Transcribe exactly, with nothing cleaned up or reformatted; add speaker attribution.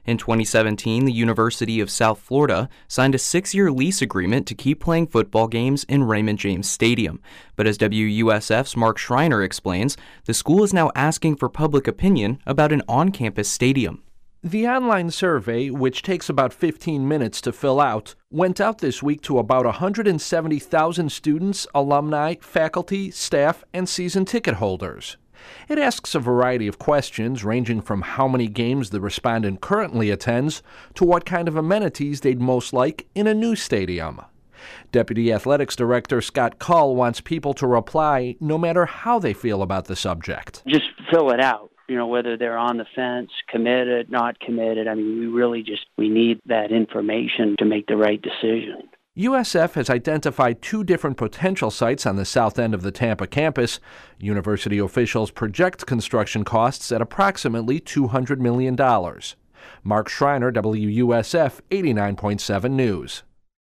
Speaker 1: In twenty seventeen, the University of South Florida signed a six-year lease agreement to keep playing football games in Raymond James Stadium. But as W U S F's Mark Schreiner explains, the school is now asking for public opinion about an on-campus stadium.
Speaker 2: The online survey, which takes about fifteen minutes to fill out, went out this week to about one hundred seventy thousand students, alumni, faculty, staff, and season ticket holders. It asks a variety of questions ranging from how many games the respondent currently attends to what kind of amenities they'd most like in a new stadium. Deputy Athletics Director Scott Cull wants people to reply no matter how they feel about the subject.
Speaker 3: Just fill it out. You know, whether they're on the fence, committed, not committed. I mean, we really just, we need that information to make the right decision.
Speaker 2: U S F has identified two different potential sites on the south end of the Tampa campus. University officials project construction costs at approximately two hundred million dollars. Mark Schreiner, W U S F eighty-nine point seven News.